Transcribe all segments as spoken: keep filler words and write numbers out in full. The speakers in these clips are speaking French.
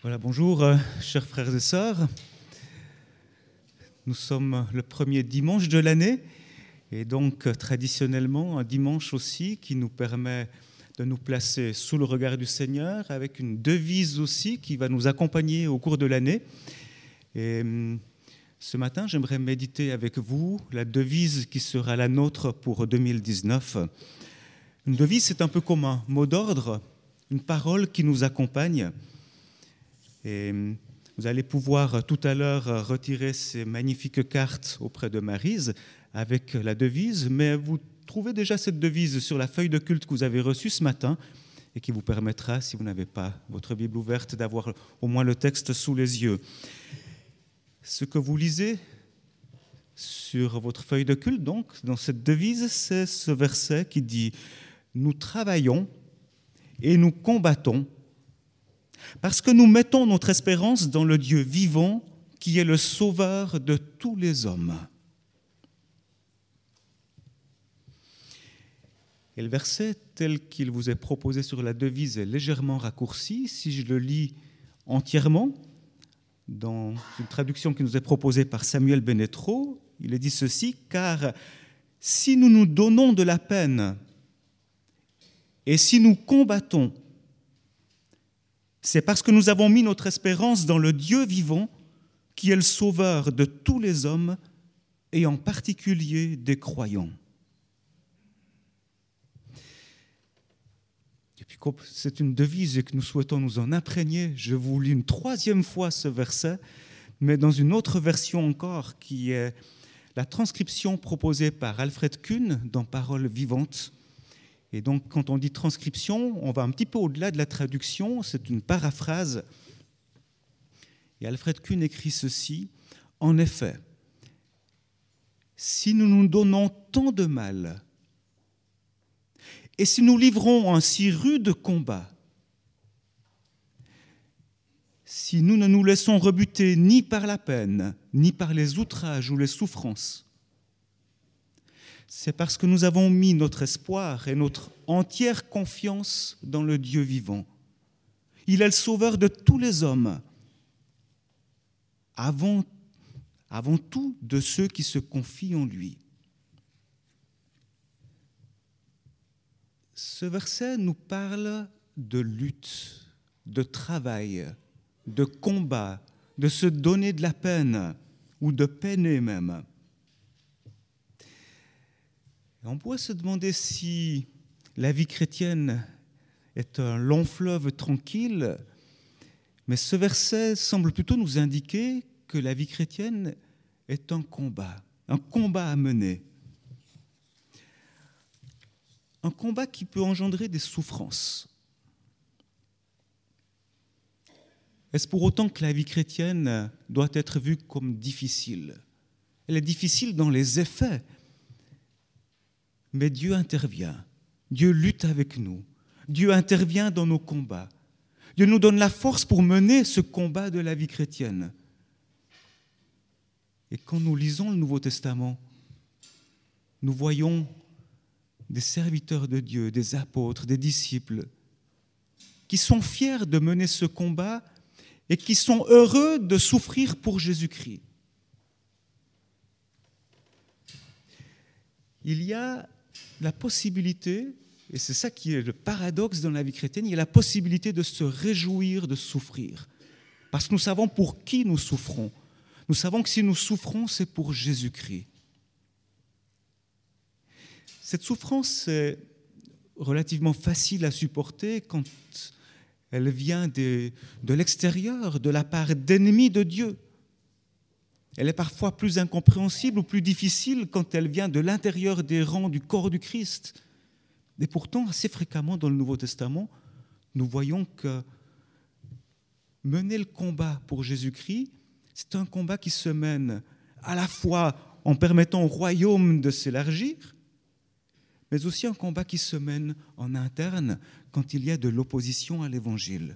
Voilà, bonjour, euh, chers frères et sœurs. Nous sommes le premier dimanche de l'année et donc euh, traditionnellement un dimanche aussi qui nous permet de nous placer sous le regard du Seigneur avec une devise aussi qui va nous accompagner au cours de l'année. Et euh, ce matin, j'aimerais méditer avec vous la devise qui sera la nôtre pour deux mille dix-neuf. Une devise, c'est un peu comme un mot d'ordre, une parole qui nous accompagne. Et vous allez pouvoir tout à l'heure retirer ces magnifiques cartes auprès de Maryse avec la devise, mais vous trouvez déjà cette devise sur la feuille de culte que vous avez reçue ce matin et qui vous permettra, si vous n'avez pas votre Bible ouverte, d'avoir au moins le texte sous les yeux. Ce que vous lisez sur votre feuille de culte, donc, dans cette devise, c'est ce verset qui dit « Nous travaillons et nous combattons parce que nous mettons notre espérance dans le Dieu vivant qui est le sauveur de tous les hommes. » Et le verset tel qu'il vous est proposé sur la devise est légèrement raccourci. Si je le lis entièrement, dans une traduction qui nous est proposée par Samuel Benetro, il est dit ceci, « Car si nous nous donnons de la peine et si nous combattons, c'est parce que nous avons mis notre espérance dans le Dieu vivant qui est le sauveur de tous les hommes et en particulier des croyants. » Et puis comme c'est une devise et que nous souhaitons nous en imprégner, je vous lis une troisième fois ce verset, mais dans une autre version encore qui est la transcription proposée par Alfred Kuhn dans Paroles vivantes. Et donc, quand on dit transcription, on va un petit peu au-delà de la traduction, c'est une paraphrase. Et Alfred Kuhn écrit ceci, « En effet, si nous nous donnons tant de mal, et si nous livrons un si rude combat, si nous ne nous laissons rebuter ni par la peine, ni par les outrages ou les souffrances, c'est parce que nous avons mis notre espoir et notre entière confiance dans le Dieu vivant. Il est le sauveur de tous les hommes, avant, avant tout de ceux qui se confient en lui. » Ce verset nous parle de lutte, de travail, de combat, de se donner de la peine ou de peiner même. On pourrait se demander si la vie chrétienne est un long fleuve tranquille, mais ce verset semble plutôt nous indiquer que la vie chrétienne est un combat, un combat à mener. Un combat qui peut engendrer des souffrances. Est-ce pour autant que la vie chrétienne doit être vue comme difficile ? Elle est difficile dans les effets. Mais Dieu intervient, Dieu lutte avec nous, Dieu intervient dans nos combats. Dieu nous donne la force pour mener ce combat de la vie chrétienne. Et quand nous lisons le Nouveau Testament, nous voyons des serviteurs de Dieu, des apôtres, des disciples, qui sont fiers de mener ce combat et qui sont heureux de souffrir pour Jésus-Christ. Il y a la possibilité, et c'est ça qui est le paradoxe dans la vie chrétienne, il y a la possibilité de se réjouir de souffrir. Parce que nous savons pour qui nous souffrons. Nous savons que si nous souffrons, c'est pour Jésus-Christ. Cette souffrance est relativement facile à supporter quand elle vient de, de l'extérieur, de la part d'ennemis de Dieu. Elle est parfois plus incompréhensible ou plus difficile quand elle vient de l'intérieur des rangs du corps du Christ. Et pourtant, assez fréquemment dans le Nouveau Testament, nous voyons que mener le combat pour Jésus-Christ, c'est un combat qui se mène à la fois en permettant au royaume de s'élargir, mais aussi un combat qui se mène en interne quand il y a de l'opposition à l'Évangile.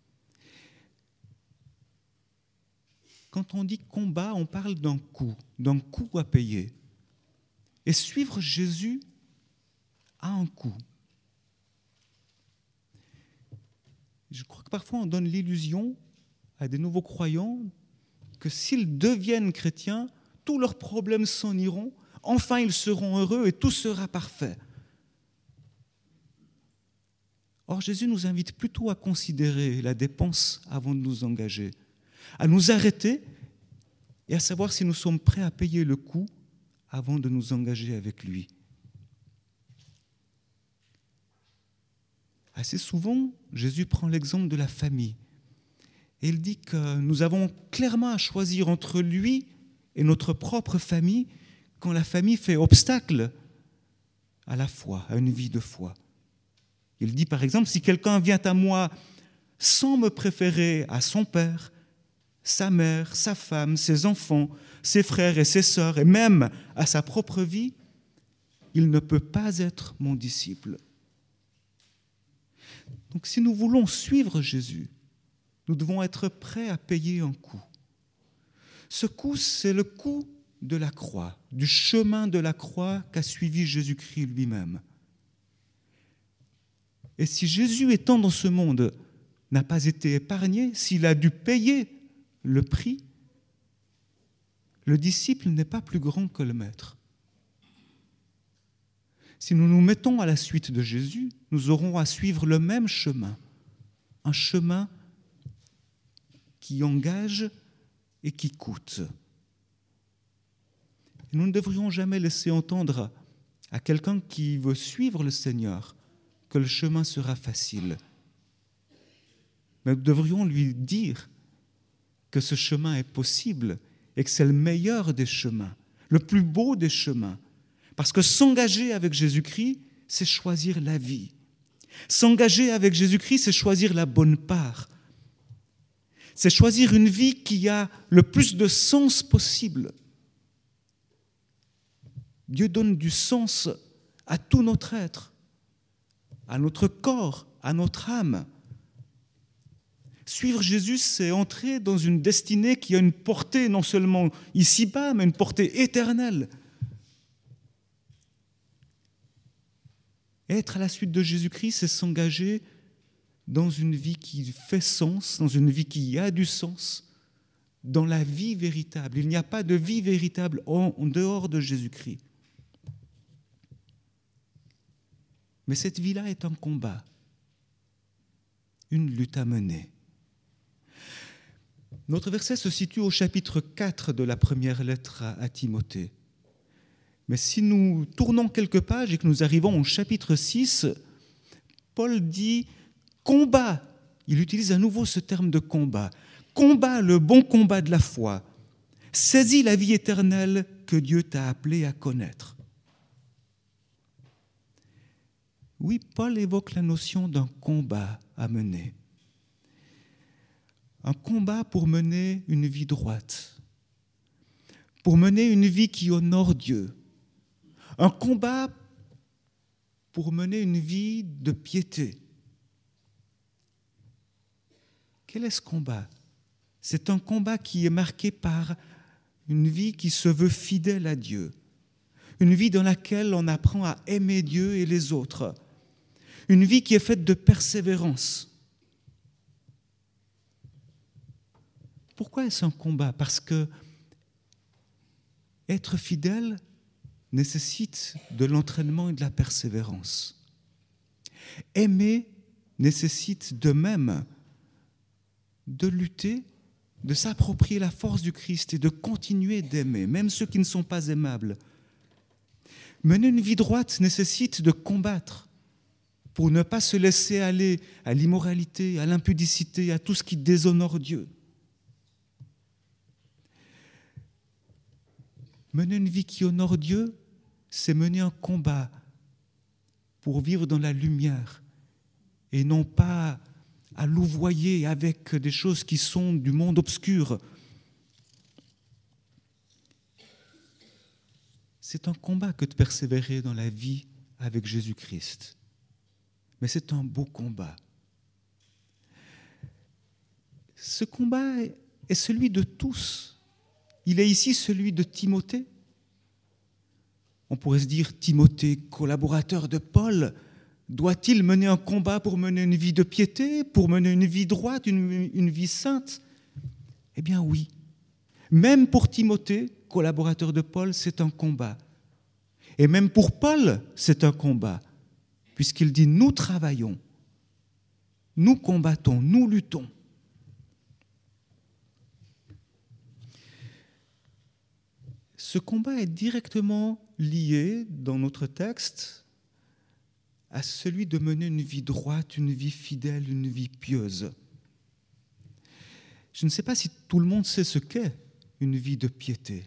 Quand on dit combat, on parle d'un coût, d'un coût à payer. Et suivre Jésus a un coût. Je crois que parfois on donne l'illusion à des nouveaux croyants que s'ils deviennent chrétiens, tous leurs problèmes s'en iront, enfin ils seront heureux et tout sera parfait. Or, Jésus nous invite plutôt à considérer la dépense avant de nous engager, à nous arrêter et à savoir si nous sommes prêts à payer le coût avant de nous engager avec lui. Assez souvent, Jésus prend l'exemple de la famille et il dit que nous avons clairement à choisir entre lui et notre propre famille quand la famille fait obstacle à la foi, à une vie de foi. Il dit par exemple, si quelqu'un vient à moi sans me préférer à son père, sa mère, sa femme, ses enfants, ses frères et ses sœurs, et même à sa propre vie, il ne peut pas être mon disciple. Donc si nous voulons suivre Jésus, nous devons être prêts à payer un coût. Ce coût, c'est le coût de la croix, du chemin de la croix qu'a suivi Jésus-Christ lui-même. Et si Jésus, étant dans ce monde, n'a pas été épargné, s'il a dû payer le prix, le disciple n'est pas plus grand que le maître. Si nous nous mettons à la suite de Jésus, nous aurons à suivre le même chemin, un chemin qui engage et qui coûte. Et nous ne devrions jamais laisser entendre à quelqu'un qui veut suivre le Seigneur que le chemin sera facile. Mais nous devrions lui dire que ce chemin est possible et que c'est le meilleur des chemins, le plus beau des chemins. Parce que s'engager avec Jésus-Christ, c'est choisir la vie. S'engager avec Jésus-Christ, c'est choisir la bonne part. C'est choisir une vie qui a le plus de sens possible. Dieu donne du sens à tout notre être, à notre corps, à notre âme. Suivre Jésus, c'est entrer dans une destinée qui a une portée non seulement ici-bas, mais une portée éternelle. Être à la suite de Jésus-Christ, c'est s'engager dans une vie qui fait sens, dans une vie qui a du sens, dans la vie véritable. Il n'y a pas de vie véritable en dehors de Jésus-Christ. Mais cette vie-là est un combat, une lutte à mener. Notre verset se situe au chapitre quatre de la première lettre à Timothée. Mais si nous tournons quelques pages et que nous arrivons au chapitre six, Paul dit « combat ». Il utilise à nouveau ce terme de combat. « Combat le bon combat de la foi. Saisis la vie éternelle que Dieu t'a appelé à connaître. » Oui, Paul évoque la notion d'un combat à mener. Un combat pour mener une vie droite, pour mener une vie qui honore Dieu. Un combat pour mener une vie de piété. Quel est ce combat? C'est un combat qui est marqué par une vie qui se veut fidèle à Dieu, une vie dans laquelle on apprend à aimer Dieu et les autres, une vie qui est faite de persévérance. Pourquoi est-ce un combat? Parce que être fidèle nécessite de l'entraînement et de la persévérance. Aimer nécessite de même de lutter, de s'approprier la force du Christ et de continuer d'aimer, même ceux qui ne sont pas aimables. Mener une vie droite nécessite de combattre pour ne pas se laisser aller à l'immoralité, à l'impudicité, à tout ce qui déshonore Dieu. Mener une vie qui honore Dieu, c'est mener un combat pour vivre dans la lumière et non pas à louvoyer avec des choses qui sont du monde obscur. C'est un combat que de persévérer dans la vie avec Jésus-Christ. Mais c'est un beau combat. Ce combat est celui de tous. Il est ici celui de Timothée. On pourrait se dire, Timothée, collaborateur de Paul, doit-il mener un combat pour mener une vie de piété, pour mener une vie droite, une, une vie sainte? Eh bien oui. Même pour Timothée, collaborateur de Paul, c'est un combat. Et même pour Paul, c'est un combat, puisqu'il dit « nous travaillons, nous combattons, nous luttons ». Ce combat est directement lié, dans notre texte, à celui de mener une vie droite, une vie fidèle, une vie pieuse. Je ne sais pas si tout le monde sait ce qu'est une vie de piété.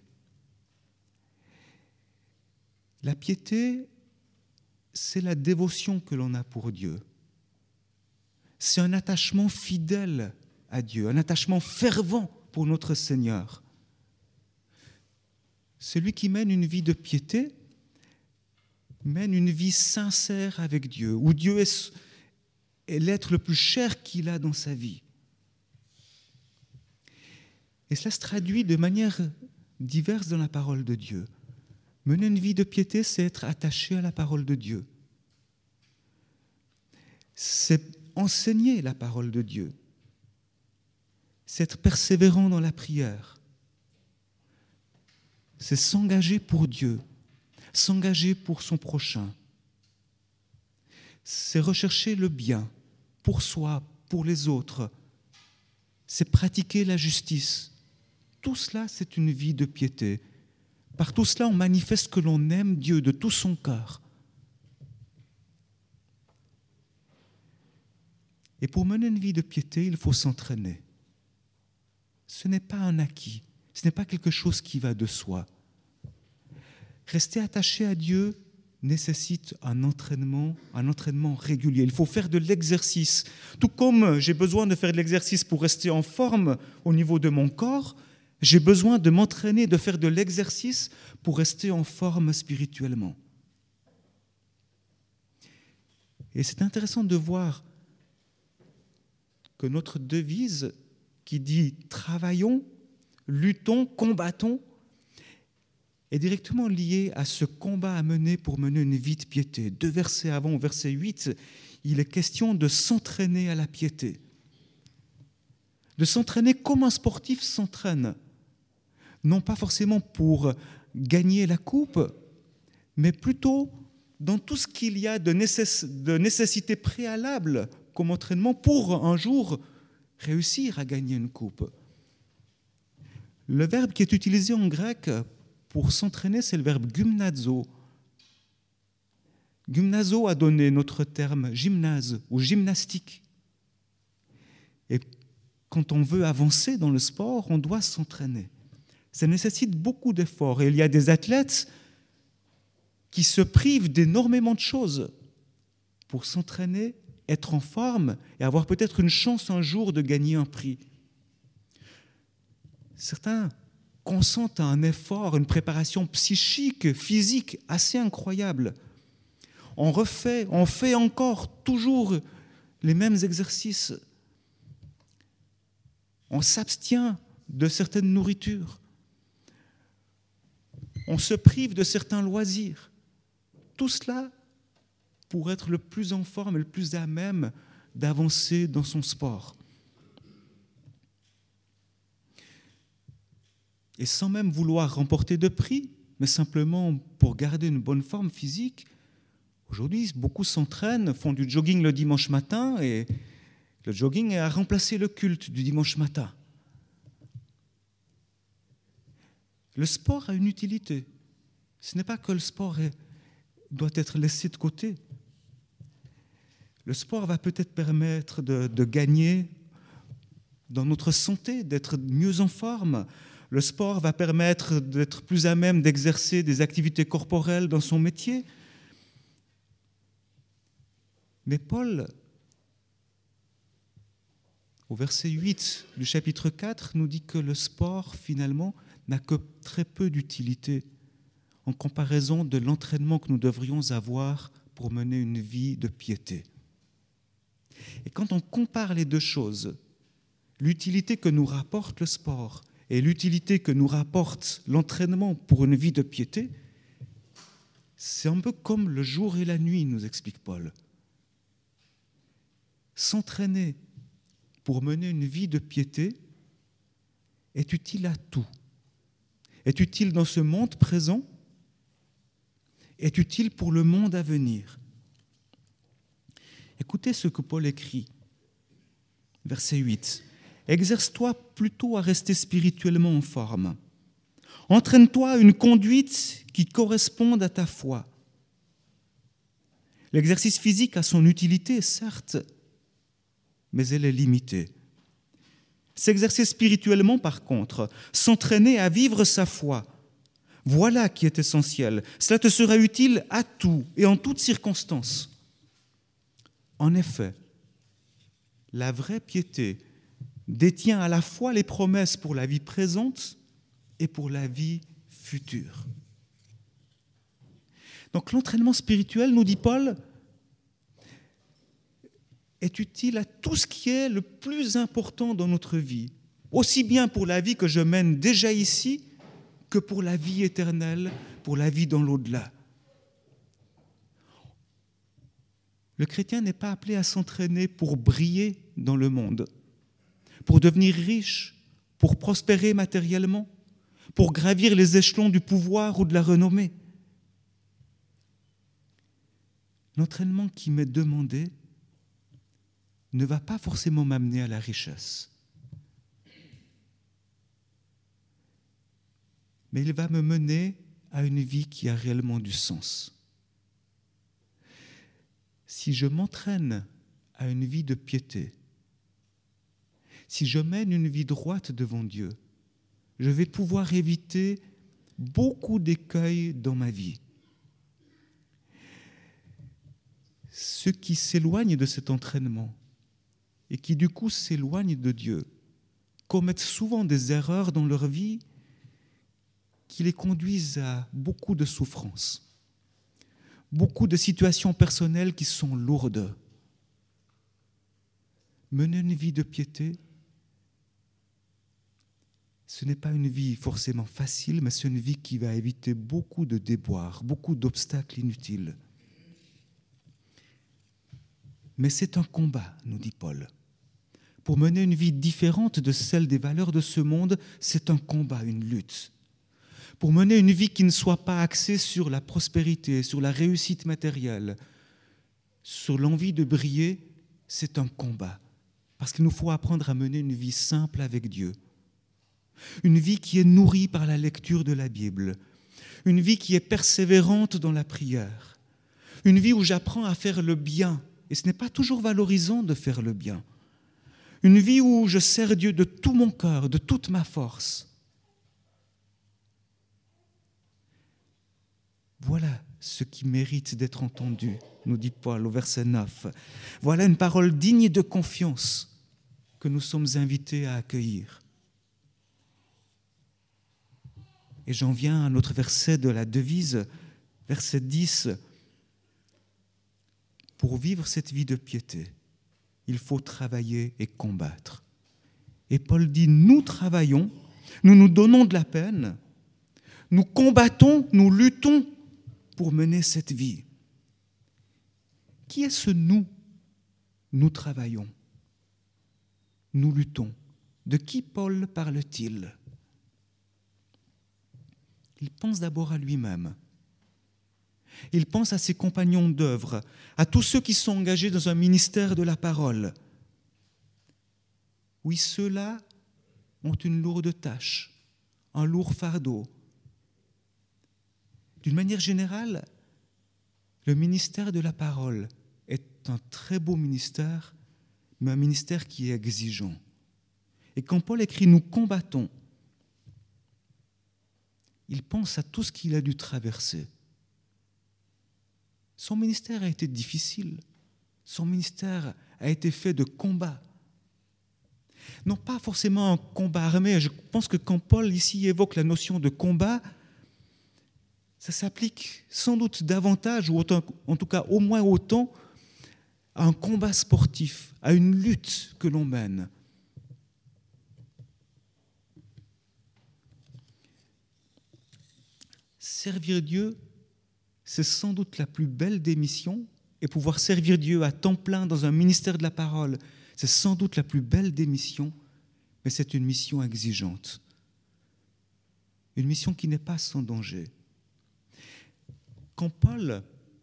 La piété, c'est la dévotion que l'on a pour Dieu. C'est un attachement fidèle à Dieu, un attachement fervent pour notre Seigneur. Celui qui mène une vie de piété mène une vie sincère avec Dieu, où Dieu est, est l'être le plus cher qu'il a dans sa vie. Et cela se traduit de manière diverse dans la parole de Dieu. Mener une vie de piété, c'est être attaché à la parole de Dieu. C'est enseigner la parole de Dieu. C'est être persévérant dans la prière. C'est s'engager pour Dieu, s'engager pour son prochain. C'est rechercher le bien pour soi, pour les autres. C'est pratiquer la justice. Tout cela, c'est une vie de piété. Par tout cela, on manifeste que l'on aime Dieu de tout son cœur. Et pour mener une vie de piété, il faut s'entraîner. Ce n'est pas un acquis, ce n'est pas quelque chose qui va de soi. Rester attaché à Dieu nécessite un entraînement, un entraînement régulier. Il faut faire de l'exercice. Tout comme j'ai besoin de faire de l'exercice pour rester en forme au niveau de mon corps, j'ai besoin de m'entraîner, de faire de l'exercice pour rester en forme spirituellement. Et c'est intéressant de voir que notre devise qui dit « travaillons, luttons, combattons » est directement liée à ce combat à mener pour mener une vie de piété. Deux versets avant, au verset huit, il est question de s'entraîner à la piété. De s'entraîner comme un sportif s'entraîne. Non pas forcément pour gagner la coupe, mais plutôt dans tout ce qu'il y a de, nécess- de nécessité préalable comme entraînement pour un jour réussir à gagner une coupe. Le verbe qui est utilisé en grec pour s'entraîner, c'est le verbe gymnazo. Gymnazo a donné notre terme gymnase ou gymnastique. Et quand on veut avancer dans le sport, on doit s'entraîner. Ça nécessite beaucoup d'efforts. Et il y a des athlètes qui se privent d'énormément de choses pour s'entraîner, être en forme et avoir peut-être une chance un jour de gagner un prix. Certains consentent à un effort, une préparation psychique, physique assez incroyable. On refait, on fait encore toujours les mêmes exercices. On s'abstient de certaines nourritures. On se prive de certains loisirs. Tout cela pour être le plus en forme et le plus à même d'avancer dans son sport. Et sans même vouloir remporter de prix, mais simplement pour garder une bonne forme physique, aujourd'hui, beaucoup s'entraînent, font du jogging le dimanche matin, et le jogging a remplacé le culte du dimanche matin. Le sport a une utilité. Ce n'est pas que le sport est, doit être laissé de côté. Le sport va peut-être permettre de, de gagner dans notre santé, d'être mieux en forme. Le sport va permettre d'être plus à même d'exercer des activités corporelles dans son métier. Mais Paul, au verset huit du chapitre quatre, nous dit que le sport, finalement, n'a que très peu d'utilité en comparaison de l'entraînement que nous devrions avoir pour mener une vie de piété. Et quand on compare les deux choses, l'utilité que nous rapporte le sport et l'utilité que nous rapporte l'entraînement pour une vie de piété, c'est un peu comme le jour et la nuit, nous explique Paul. S'entraîner pour mener une vie de piété est utile à tout. Est utile dans ce monde présent, est utile pour le monde à venir. Écoutez ce que Paul écrit, verset huit. « Exerce-toi plutôt à rester spirituellement en forme. Entraîne-toi à une conduite qui corresponde à ta foi. » L'exercice physique a son utilité, certes, mais elle est limitée. S'exercer spirituellement, par contre, s'entraîner à vivre sa foi, voilà qui est essentiel. Cela te sera utile à tout et en toutes circonstances. En effet, la vraie piété détient à la fois les promesses pour la vie présente et pour la vie future. Donc l'entraînement spirituel, nous dit Paul, est utile à tout ce qui est le plus important dans notre vie, aussi bien pour la vie que je mène déjà ici que pour la vie éternelle, pour la vie dans l'au-delà. Le chrétien n'est pas appelé à s'entraîner pour briller dans le monde, pour devenir riche, pour prospérer matériellement, pour gravir les échelons du pouvoir ou de la renommée. L'entraînement qui m'est demandé ne va pas forcément m'amener à la richesse. Mais il va me mener à une vie qui a réellement du sens. Si je m'entraîne à une vie de piété, si je mène une vie droite devant Dieu, je vais pouvoir éviter beaucoup d'écueils dans ma vie. Ceux qui s'éloignent de cet entraînement et qui du coup s'éloignent de Dieu commettent souvent des erreurs dans leur vie qui les conduisent à beaucoup de souffrances, beaucoup de situations personnelles qui sont lourdes. Mener une vie de piété, ce n'est pas une vie forcément facile, mais c'est une vie qui va éviter beaucoup de déboires, beaucoup d'obstacles inutiles. Mais c'est un combat, nous dit Paul. Pour mener une vie différente de celle des valeurs de ce monde, c'est un combat, une lutte. Pour mener une vie qui ne soit pas axée sur la prospérité, sur la réussite matérielle, sur l'envie de briller, c'est un combat. Parce qu'il nous faut apprendre à mener une vie simple avec Dieu. Une vie qui est nourrie par la lecture de la Bible. Une vie qui est persévérante dans la prière. Une vie où j'apprends à faire le bien. Et ce n'est pas toujours valorisant de faire le bien. Une vie où je sers Dieu de tout mon cœur, de toute ma force. Voilà ce qui mérite d'être entendu, nous dit Paul au verset neuf. Voilà une parole digne de confiance que nous sommes invités à accueillir. Et j'en viens à notre verset de la devise, verset dix. Pour vivre cette vie de piété, il faut travailler et combattre. Et Paul dit, nous travaillons, nous nous donnons de la peine, nous combattons, nous luttons pour mener cette vie. Qui est ce nous? Nous travaillons, nous luttons. De qui Paul parle-t-il? Il pense d'abord à lui-même. Il pense à ses compagnons d'œuvre, à tous ceux qui sont engagés dans un ministère de la parole. Oui, ceux-là ont une lourde tâche, un lourd fardeau. D'une manière générale, le ministère de la parole est un très beau ministère, mais un ministère qui est exigeant. Et quand Paul écrit « nous combattons », il pense à tout ce qu'il a dû traverser. Son ministère a été difficile. Son ministère a été fait de combats. Non pas forcément un combat armé. Je pense que quand Paul ici évoque la notion de combat, ça s'applique sans doute davantage, ou autant, en tout cas au moins autant, à un combat sportif, à une lutte que l'on mène. Servir Dieu, c'est sans doute la plus belle des missions, et pouvoir servir Dieu à temps plein dans un ministère de la parole, c'est sans doute la plus belle des missions, mais c'est une mission exigeante. une mission qui n'est pas sans danger. Quand Paul,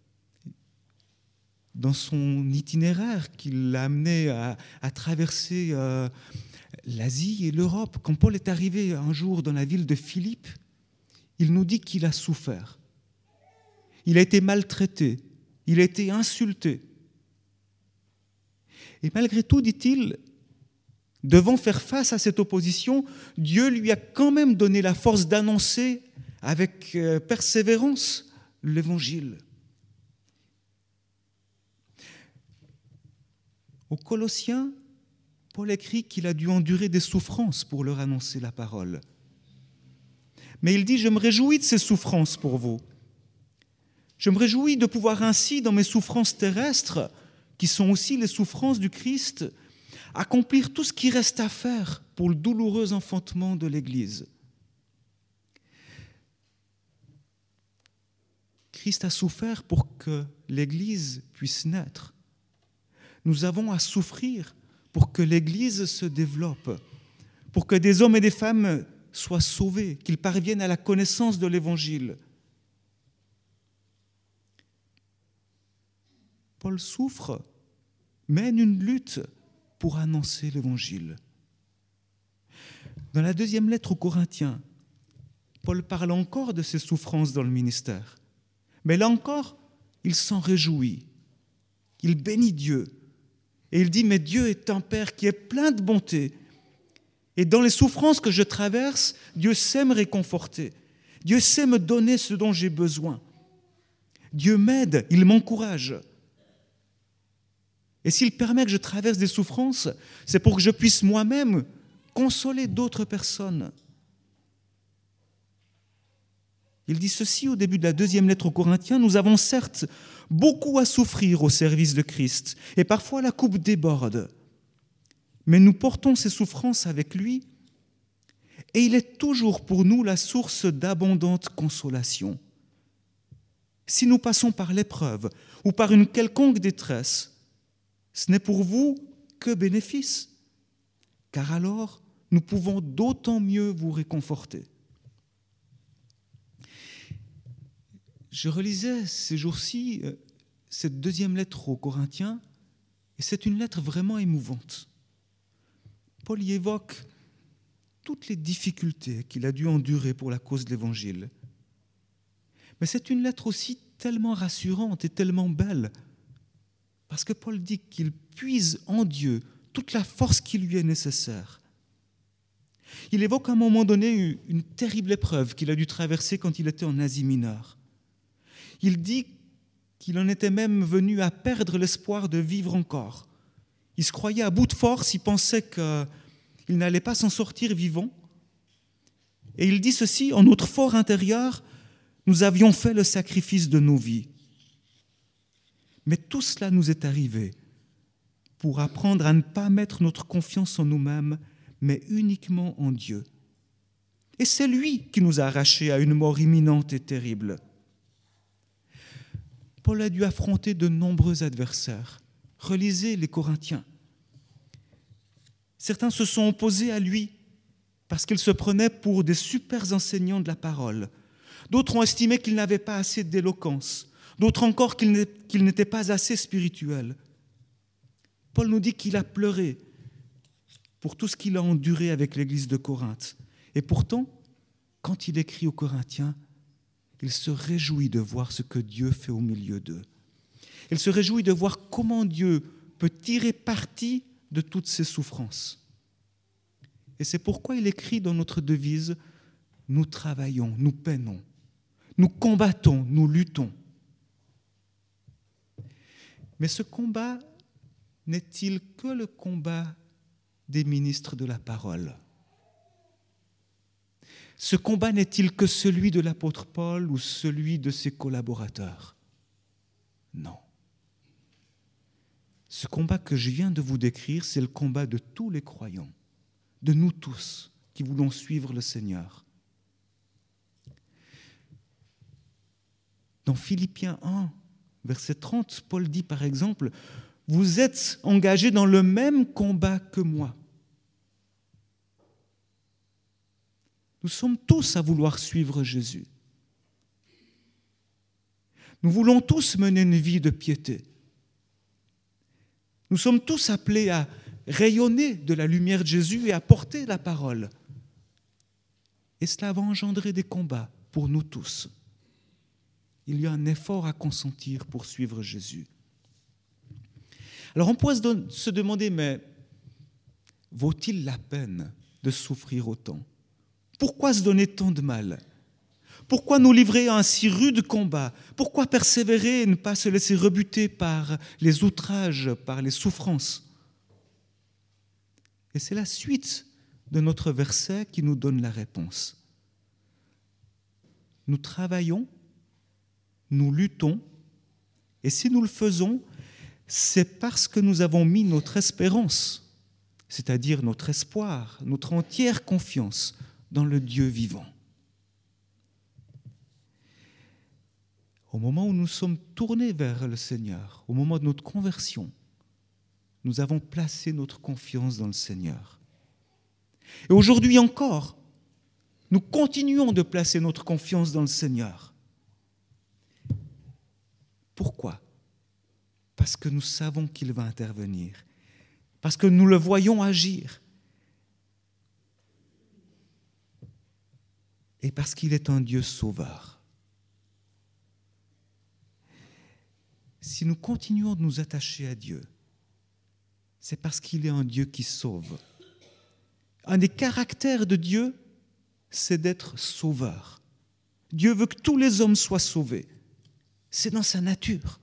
dans son itinéraire qui l'a amené à, à traverser euh, l'Asie et l'Europe, quand Paul est arrivé un jour dans la ville de Philippe, il nous dit qu'il a souffert. Il a été maltraité, il a été insulté. Et malgré tout, dit-il, devant faire face à cette opposition, Dieu lui a quand même donné la force d'annoncer avec euh, persévérance l'Évangile. Aux Colossiens, Paul écrit qu'il a dû endurer des souffrances pour leur annoncer la parole. Mais il dit « Je me réjouis de ces souffrances pour vous. Je me réjouis de pouvoir ainsi, dans mes souffrances terrestres, qui sont aussi les souffrances du Christ, accomplir tout ce qui reste à faire pour le douloureux enfantement de l'Église. » Christ a souffert pour que l'Église puisse naître. Nous avons à souffrir pour que l'Église se développe, pour que des hommes et des femmes soient sauvés, qu'ils parviennent à la connaissance de l'Évangile. Paul souffre, mène une lutte pour annoncer l'Évangile. Dans la deuxième lettre aux Corinthiens, Paul parle encore de ses souffrances dans le ministère. Mais là encore, il s'en réjouit. Il bénit Dieu. Et il dit, mais Dieu est un Père qui est plein de bonté. Et dans les souffrances que je traverse, Dieu sait me réconforter. Dieu sait me donner ce dont j'ai besoin. Dieu m'aide, il m'encourage. Et s'il permet que je traverse des souffrances, c'est pour que je puisse moi-même consoler d'autres personnes. Il dit ceci au début de la deuxième lettre aux Corinthiens, « Nous avons certes beaucoup à souffrir au service de Christ, et parfois la coupe déborde. Mais nous portons ces souffrances avec lui, et il est toujours pour nous la source d'abondante consolation. Si nous passons par l'épreuve ou par une quelconque détresse, ce n'est pour vous que bénéfice, car alors nous pouvons d'autant mieux vous réconforter. » Je relisais ces jours-ci cette deuxième lettre aux Corinthiens, et c'est une lettre vraiment émouvante. Paul y évoque toutes les difficultés qu'il a dû endurer pour la cause de l'Évangile. Mais c'est une lettre aussi tellement rassurante et tellement belle, parce que Paul dit qu'il puise en Dieu toute la force qui lui est nécessaire. Il évoque à un moment donné une terrible épreuve qu'il a dû traverser quand il était en Asie mineure. Il dit qu'il en était même venu à perdre l'espoir de vivre encore. Il se croyait à bout de force, il pensait qu'il n'allait pas s'en sortir vivant. Et il dit ceci, en notre fort intérieur, nous avions fait le sacrifice de nos vies. Mais tout cela nous est arrivé pour apprendre à ne pas mettre notre confiance en nous-mêmes, mais uniquement en Dieu. Et c'est lui qui nous a arrachés à une mort imminente et terrible. Paul a dû affronter de nombreux adversaires. Relisez les Corinthiens. Certains se sont opposés à lui parce qu'ils se prenaient pour des super enseignants de la parole. D'autres ont estimé qu'il n'avait pas assez d'éloquence. D'autres encore qu'il n'était pas assez spirituel. Paul nous dit qu'il a pleuré pour tout ce qu'il a enduré avec l'église de Corinthe. Et pourtant, quand il écrit aux Corinthiens, il se réjouit de voir ce que Dieu fait au milieu d'eux. Il se réjouit de voir comment Dieu peut tirer parti de toutes ces souffrances. Et c'est pourquoi il écrit dans notre devise « Nous travaillons, nous peinons, nous combattons, nous luttons ». Mais ce combat n'est-il que le combat des ministres de la parole ? Ce combat n'est-il que celui de l'apôtre Paul ou celui de ses collaborateurs ? Non. Ce combat que je viens de vous décrire, c'est le combat de tous les croyants, de nous tous qui voulons suivre le Seigneur. Dans Philippiens un, verset trente, Paul dit par exemple, « Vous êtes engagés dans le même combat que moi. » Nous sommes tous à vouloir suivre Jésus. Nous voulons tous mener une vie de piété. Nous sommes tous appelés à rayonner de la lumière de Jésus et à porter la parole. Et cela va engendrer des combats pour nous tous. Il y a un effort à consentir pour suivre Jésus. Alors on pourrait se demander, mais vaut-il la peine de souffrir autant? Pourquoi se donner tant de mal? Pourquoi nous livrer à un si rude combat? Pourquoi persévérer et ne pas se laisser rebuter par les outrages, par les souffrances? Et c'est la suite de notre verset qui nous donne la réponse. Nous travaillons, nous luttons, et si nous le faisons, c'est parce que nous avons mis notre espérance, c'est-à-dire notre espoir, notre entière confiance dans le Dieu vivant. Au moment où nous sommes tournés vers le Seigneur, au moment de notre conversion, nous avons placé notre confiance dans le Seigneur. Et aujourd'hui encore, nous continuons de placer notre confiance dans le Seigneur. Pourquoi? Parce que nous savons qu'il va intervenir, parce que nous le voyons agir, et parce qu'il est un Dieu sauveur. Si nous continuons de nous attacher à Dieu, c'est parce qu'il est un Dieu qui sauve. Un des caractères de Dieu, c'est d'être sauveur. Dieu veut que tous les hommes soient sauvés. C'est dans sa nature.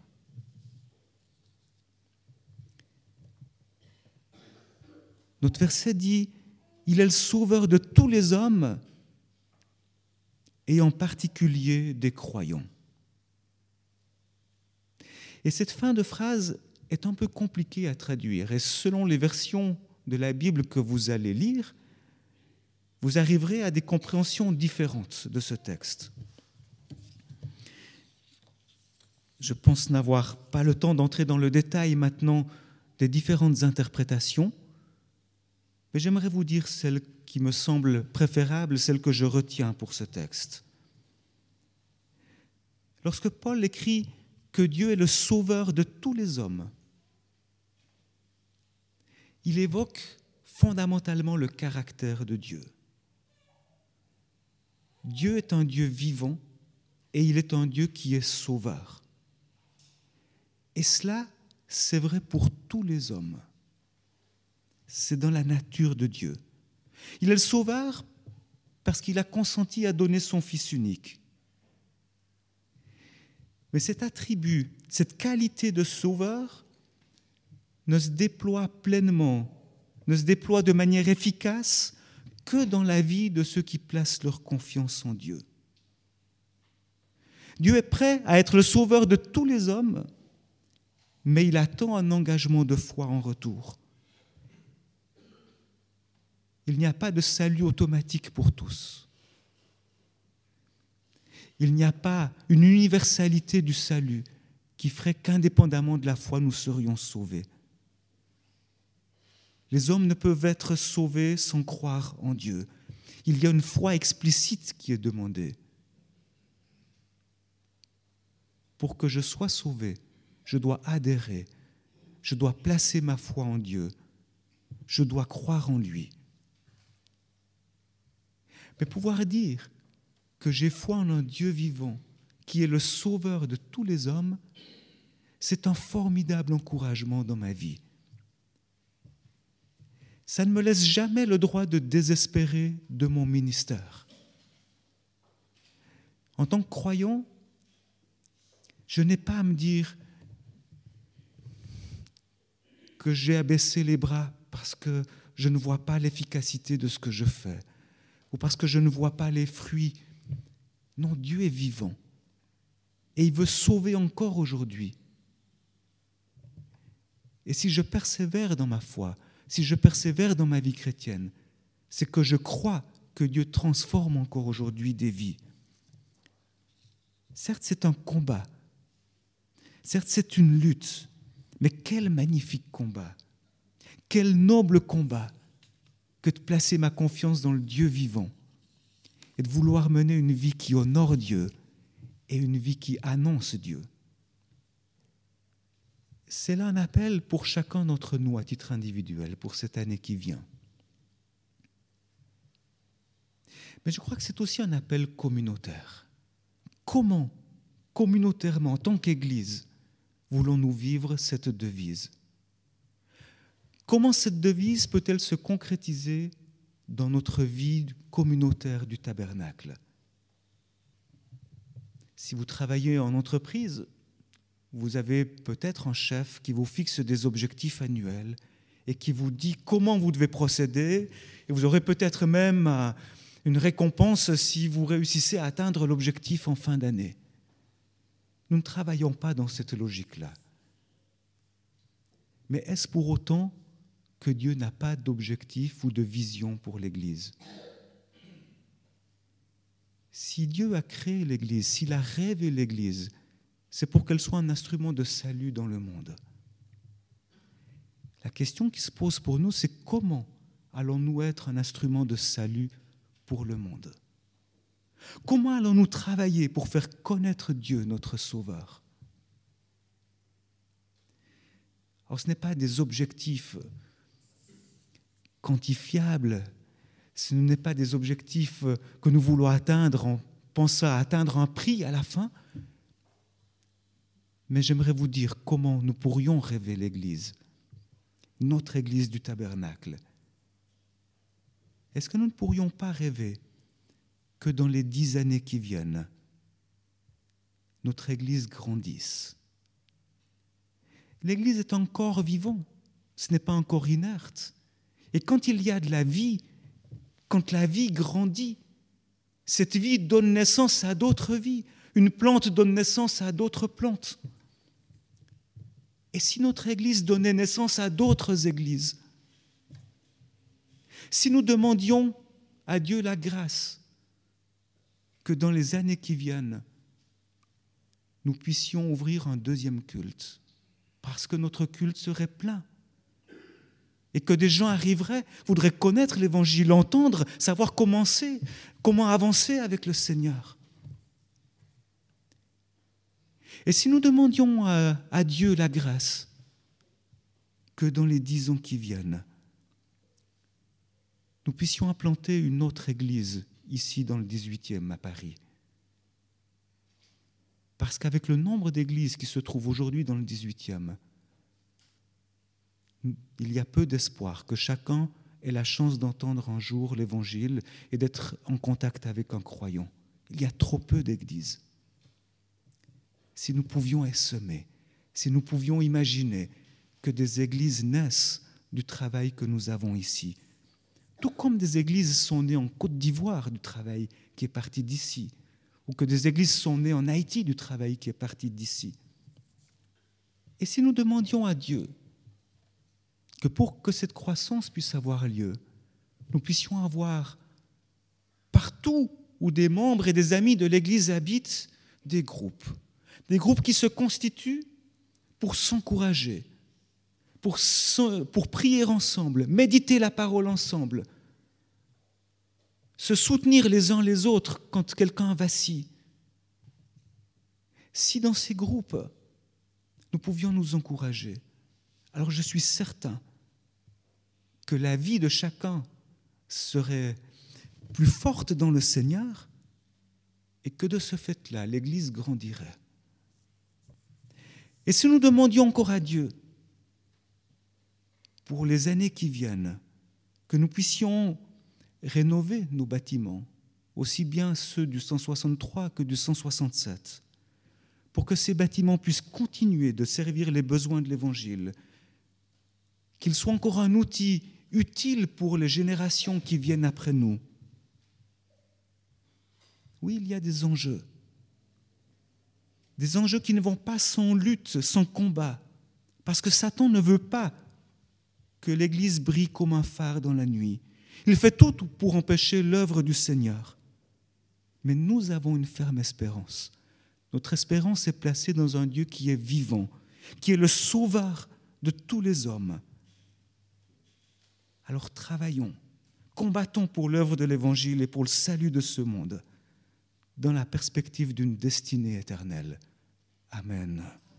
Notre verset dit, il est le sauveur de tous les hommes et en particulier des croyants. Et cette fin de phrase est un peu compliquée à traduire. Et selon les versions de la Bible que vous allez lire, vous arriverez à des compréhensions différentes de ce texte. Je pense n'avoir pas le temps d'entrer dans le détail maintenant des différentes interprétations, mais j'aimerais vous dire celle qui me semble préférable, celle que je retiens pour ce texte. Lorsque Paul écrit que Dieu est le sauveur de tous les hommes, il évoque fondamentalement le caractère de Dieu. Dieu est un Dieu vivant et il est un Dieu qui est sauveur. Et cela, c'est vrai pour tous les hommes. C'est dans la nature de Dieu. Il est le sauveur parce qu'il a consenti à donner son Fils unique. Mais cet attribut, cette qualité de sauveur ne se déploie pleinement, ne se déploie de manière efficace que dans la vie de ceux qui placent leur confiance en Dieu. Dieu est prêt à être le sauveur de tous les hommes, mais il attend un engagement de foi en retour. Il n'y a pas de salut automatique pour tous. Il n'y a pas une universalité du salut qui ferait qu'indépendamment de la foi, nous serions sauvés. Les hommes ne peuvent être sauvés sans croire en Dieu. Il y a une foi explicite qui est demandée. Pour que je sois sauvé, je dois adhérer, je dois placer ma foi en Dieu, je dois croire en lui. Mais pouvoir dire que j'ai foi en un Dieu vivant, qui est le sauveur de tous les hommes, c'est un formidable encouragement dans ma vie. Ça ne me laisse jamais le droit de désespérer de mon ministère. En tant que croyant, je n'ai pas à me dire que j'ai à baisser les bras parce que je ne vois pas l'efficacité de ce que je fais ou parce que je ne vois pas les fruits. Non, Dieu est vivant et il veut sauver encore aujourd'hui. Et si je persévère dans ma foi, si je persévère dans ma vie chrétienne, c'est que je crois que Dieu transforme encore aujourd'hui des vies. Certes, c'est un combat. Certes, c'est une lutte. Mais quel magnifique combat. Quel noble combat que de placer ma confiance dans le Dieu vivant. et de vouloir mener une vie qui honore Dieu et une vie qui annonce Dieu. C'est là un appel pour chacun d'entre nous à titre individuel pour cette année qui vient. Mais je crois que c'est aussi un appel communautaire. Comment, communautairement, en tant qu'Église, voulons-nous vivre cette devise ? Comment cette devise peut-elle se concrétiser dans notre vie communautaire du tabernacle ? Si vous travaillez en entreprise, vous avez peut-être un chef qui vous fixe des objectifs annuels et qui vous dit comment vous devez procéder, et vous aurez peut-être même une récompense si vous réussissez à atteindre l'objectif en fin d'année. Nous ne travaillons pas dans cette logique-là. Mais est-ce pour autant que Dieu n'a pas d'objectif ou de vision pour l'Église ? Si Dieu a créé l'Église, s'il a rêvé l'Église, c'est pour qu'elle soit un instrument de salut dans le monde. La question qui se pose pour nous, c'est comment allons-nous être un instrument de salut pour le monde ? Comment allons-nous travailler pour faire connaître Dieu, notre Sauveur ? Alors, ce n'est pas des objectifs quantifiables, ce n'est pas des objectifs que nous voulons atteindre en pensant à atteindre un prix à la fin, mais j'aimerais vous dire comment nous pourrions rêver l'Église, notre Église du tabernacle. Est-ce que nous ne pourrions pas rêver que dans les dix années qui viennent, notre Église grandisse ? L'Église est encore vivante, ce n'est pas encore inerte. Et quand il y a de la vie, quand la vie grandit, cette vie donne naissance à d'autres vies. Une plante donne naissance à d'autres plantes. Et si notre Église donnait naissance à d'autres églises ? Si nous demandions à Dieu la grâce que dans les années qui viennent, nous puissions ouvrir un deuxième culte, parce que notre culte serait plein, et que des gens arriveraient, voudraient connaître l'Évangile, l'entendre, savoir comment c'est, comment avancer avec le Seigneur. Et si nous demandions à, à Dieu la grâce que dans les dix ans qui viennent, nous puissions implanter une autre église ici dans le dix-huitième à Paris. Parce qu'avec le nombre d'églises qui se trouvent aujourd'hui dans le dix-huitième, il y a peu d'espoir que chacun ait la chance d'entendre un jour l'Évangile et d'être en contact avec un croyant. Il y a trop peu d'églises. Si nous pouvions essaimer, si nous pouvions imaginer que des églises naissent du travail que nous avons ici, tout comme des églises sont nées en Côte d'Ivoire du travail qui est parti d'ici, ou que des églises sont nées en Haïti du travail qui est parti d'ici. Et si nous demandions à Dieu que pour que cette croissance puisse avoir lieu, nous puissions avoir partout où des membres et des amis de l'Église habitent des groupes, des groupes qui se constituent pour s'encourager, pour, pour prier ensemble, méditer la parole ensemble, se soutenir les uns les autres quand quelqu'un vacille. Si dans ces groupes, nous pouvions nous encourager, alors je suis certain que la vie de chacun serait plus forte dans le Seigneur et que de ce fait-là, l'Église grandirait. Et si nous demandions encore à Dieu, pour les années qui viennent, que nous puissions rénover nos bâtiments, aussi bien ceux du cent soixante-trois que du cent soixante-sept, pour que ces bâtiments puissent continuer de servir les besoins de l'Évangile, qu'ils soient encore un outil utile pour les générations qui viennent après nous. Oui, il y a des enjeux. Des enjeux qui ne vont pas sans lutte, sans combat, parce que Satan ne veut pas que l'Église brille comme un phare dans la nuit. Il fait tout pour empêcher l'œuvre du Seigneur. Mais nous avons une ferme espérance. Notre espérance est placée dans un Dieu qui est vivant, qui est le sauveur de tous les hommes. Alors travaillons, Combattons pour l'œuvre de l'Évangile et pour le salut de ce monde, dans la perspective d'une destinée éternelle. Amen.